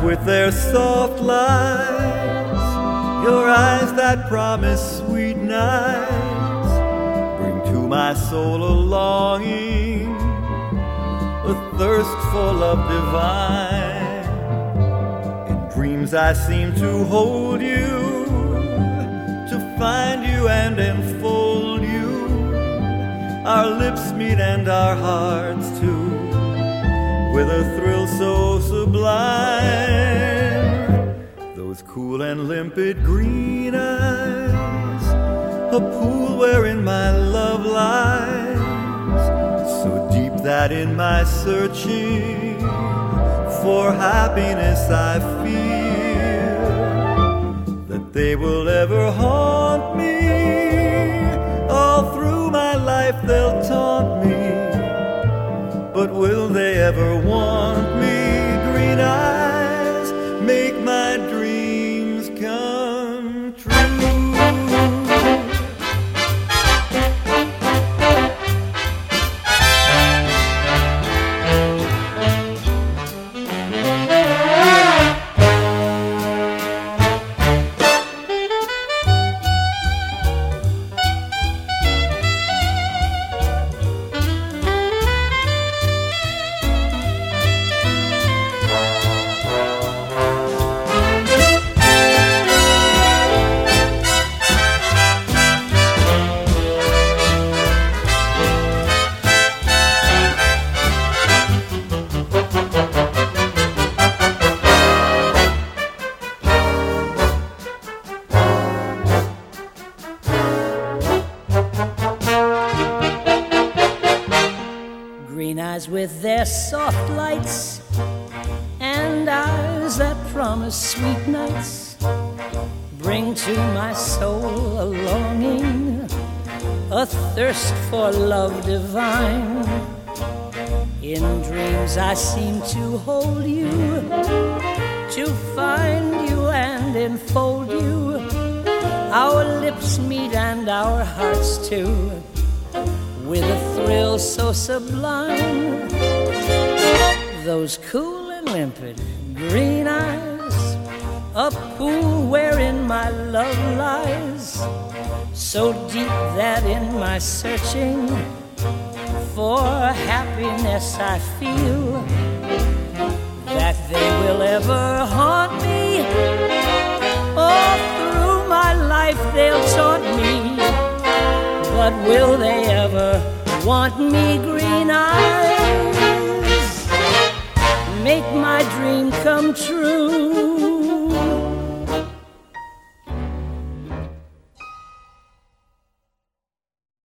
with their soft lights, your eyes that promise sweet nights, bring to my soul a longing, a thirst for love divine. In dreams I seem to hold you, to find you and enfold you. Our lips meet and our hearts too, with a thrill so sublime. Those cool and limpid green eyes, a pool wherein my love lies, so deep that in my searching for happiness I fear that they will ever haunt me. All through my life they'll taunt me, but will they ever want me? Green eyes make my dreams come true. Green eyes with their soft lights, and eyes that promise sweet nights, bring to my soul a longing, a thirst for love divine. In dreams I seem to hold you, to find you and enfold you. Our lips meet and our hearts too, with a thrill so sublime. Those cool and limpid green eyes, a pool wherein my love lies, so deep that in my searching for happiness I feel that they will ever haunt me. All through my life they'll taunt me, but will they ever want me? Green eyes make my dream come true.